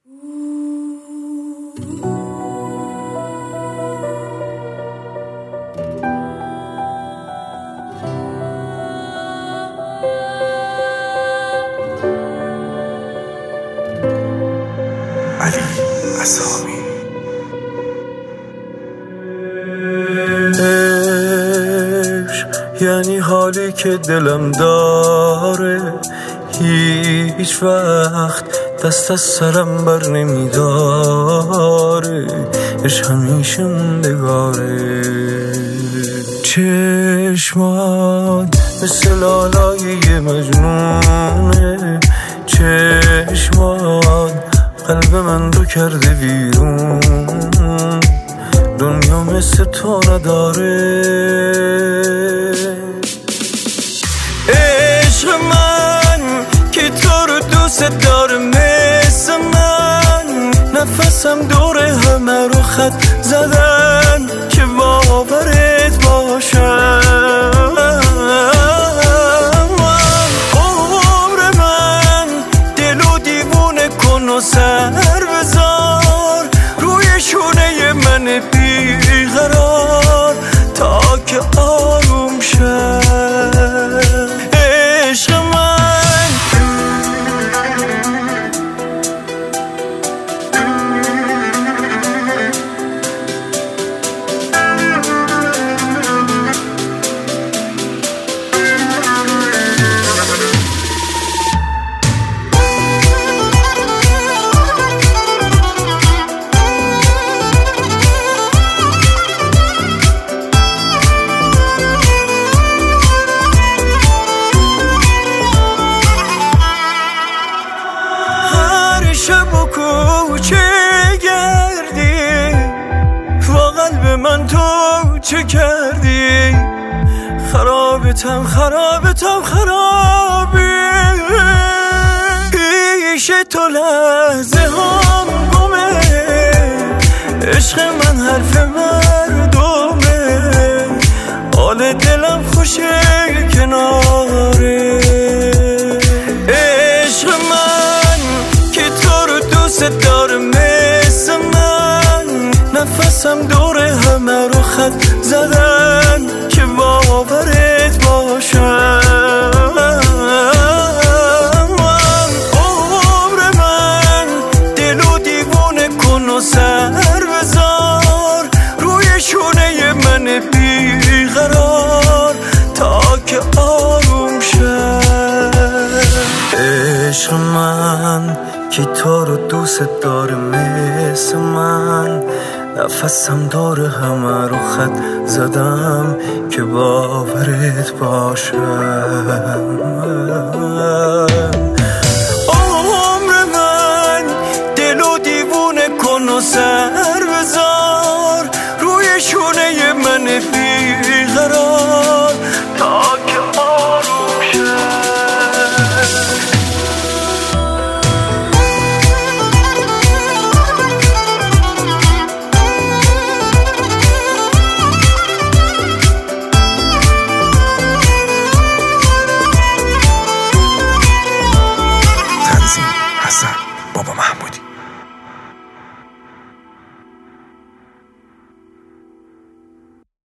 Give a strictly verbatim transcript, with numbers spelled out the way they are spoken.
علی اصحابی. عشق یعنی حالی که دلم داره، هیچ وقت دست از سرم بر نمیداره. عشق همیشه موندگاره. چشمات مثل لالای مجنونه، چشمات قلب من رو کرده بیرون. دنیا مثل تو نداره. عشق من که تو رو دوست داره مثل من، نفسم دور همه رو خط زدن که باورت باشم. عمر من دلو دیوونه کن و سر بذار روی شونه من بیقرار تا که آروم شد. عشق من شب و کوچه گردی، با قلب من تو چه کردی؟ خرابتم خرابتم خرابی. پیش تو لحظه هم گمه، عشق من حرف مردمه. حال دلم خوشه کناره. عشق من دوست داره مثل من، نفسم دور همه رو خط زدن که باورت باشم. عمر من دلو دیوونه کن و سر بذار روی شونه من بیقرار تا که آروم شد. عشق من که تو رو دوست داره مثل من، نفسم دور همه رو خط زدم که باورت باشم.